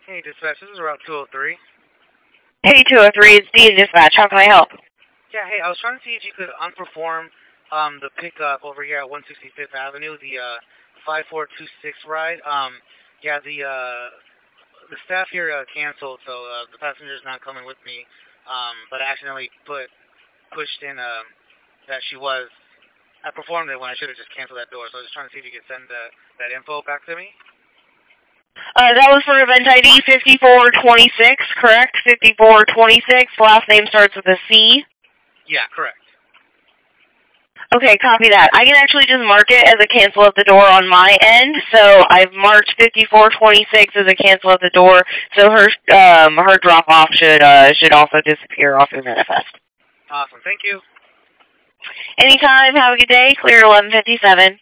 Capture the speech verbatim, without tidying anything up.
Hey, dispatch, this is Route two oh three. Hey, two oh three, it's Dean Dispatch. How can I help? Yeah, hey, I was trying to see if you could unperform um, the pickup over here at one sixty-fifth Avenue, the uh, five four two six ride. Um, yeah, the uh, the staff here uh, canceled, so uh, the passenger's not coming with me. Um, but I accidentally put pushed in uh, that she was. I performed it when I should have just canceled that door, so I was just trying to see if you could send uh, that info back to me. Uh, that was for event I D fifty-four twenty-six, correct? fifty-four twenty-six, last name starts with a C. Yeah, correct. Okay, copy that. I can actually just mark it as a cancel at the door on my end, so I've marked fifty-four twenty-six as a cancel at the door, so her um her drop off should uh should also disappear off your manifest. Awesome, thank you. Anytime, have a good day. Clear eleven fifty-seven.